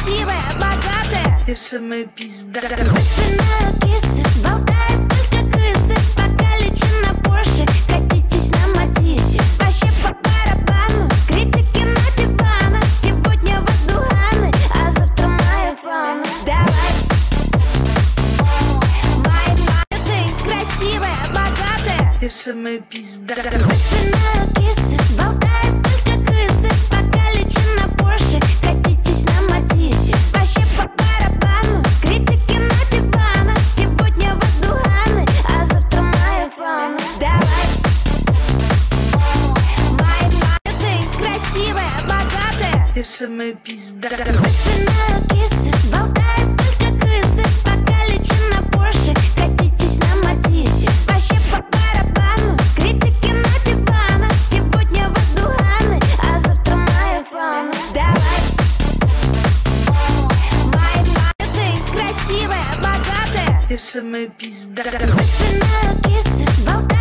красивая, богатая, ты самая пизда. за спиной кисы, болтают только крысы. Пока лечу на Порше, катитесь на Матисе. Вообще по барабану, критики на диванах. Сегодня воздуханы, а завтра моя фана. Давай, моя, ты красивая, богатая, Ты самая пизда. за спиной кисы, болтают только крысы. Пока лечу на Порше, катитесь на Матисе. Вообще по барабану, критики на диванах. Сегодня воздуханы, а завтра моя фана. Давай, моя, ты красивая, богатая, Ты самая пизда. за спиной кисы, болтают только крысы. Пока лечу на Порше, катитесь на Матисе. Вообще по барабану, критики на диванах. Сегодня воздуханы, а завтра моя фана. Давай, моя, ты красивая, богатая, Ты самая пизда. за спиной кисы, болтают